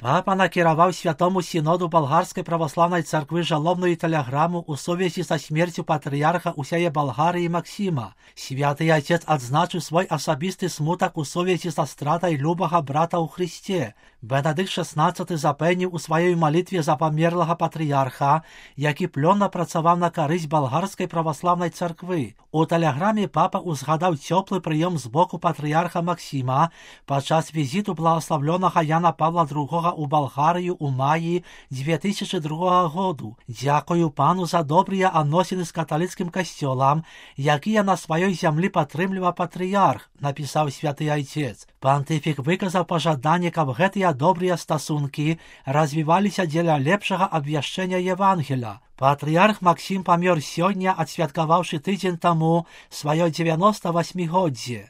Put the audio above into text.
Папа накіраваў святому сіноду Балгарскай праваслаўнай царквы жалобную тэлеграму ў сувязі са смерцю патрыярха ўсяе Балгарыі Максіма. Святы Отец адзначыў свой асабісты смутак у сувязі са стратай любага брата ў Христе. Бенедыкт XVI запэўніў у сваёй малітве за памерлага патрыярха, які плённа працаваў на карысць Балгарскай праваслаўнай царквы. У тэлеграме папа узгадаў цёплы прыём з боку патрыярха Максіма падчас візіту благаславлёнага Яна Павла II у Балгарыю ў маі 2002 году. Дзякую пану за добрыя адносіны з каталіцкім касцёлам, якія на сваёй зямлі падтрымліваў патрыярх, напісаў святы Айцец. Пантыфік выказаў пажаданне, каб гэтыя добрыя стасункі развіваліся дзеля лепшага абвяшчэння Евангеля. Патрыярх Максім памёр сёння, адсвяткаваўшы тыдзень таму сваё 98-годдзе.